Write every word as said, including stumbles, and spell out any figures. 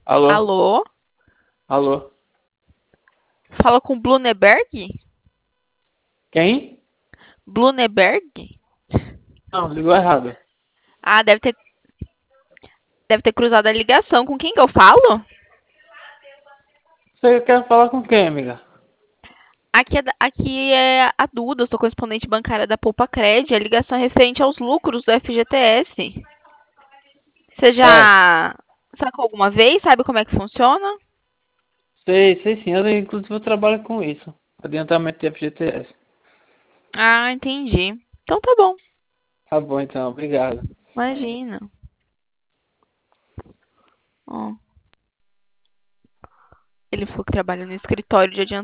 Alô? Alô? Alô? Fala com Bluneberg? Quem? Bluneberg? Não, ligou errado. Ah, deve ter, deve ter cruzado a ligação. Com quem que eu falo? Você quer falar com quem, amiga? Aqui é, da- aqui é a Duda, eu sou correspondente bancária da Poupa Cred. A ligação é referente aos lucros do F G T S. Você É, já sacou alguma vez? Sabe como é que funciona? sei, sei sim. Eu, inclusive, eu trabalho com isso. Adiantamento de F G T S. Ah, entendi. Então tá bom. Tá bom, então. Obrigado. Imagina. Ó, ele falou que trabalha no escritório de adiantamento.